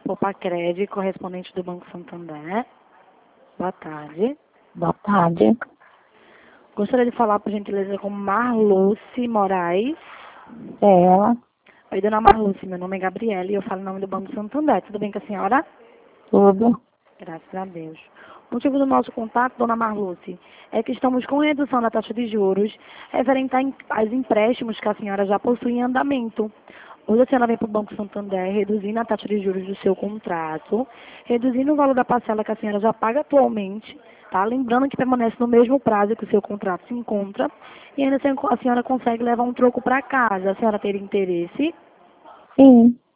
Popacred, correspondente do Banco Santander. Boa tarde. Boa tarde. Gostaria de falar, por gentileza, com Marluce Moraes. É ela? Oi, dona Marluce, meu nome é Gabriela e eu falo em nome do Banco Santander. Tudo bem com a senhora? Tudo. Graças a Deus. O motivo do nosso contato, dona Marluce, é que estamos com redução da taxa de juros referente aos empréstimos que a senhora já possui em andamento. Hoje a senhora vem para o Banco Santander reduzindo a taxa de juros do seu contrato, reduzindo o valor da parcela que a senhora já paga atualmente, tá? Lembrando que permanece no mesmo prazo que o seu contrato se encontra, e ainda a senhora consegue levar um troco para casa. A senhora teria interesse? Sim.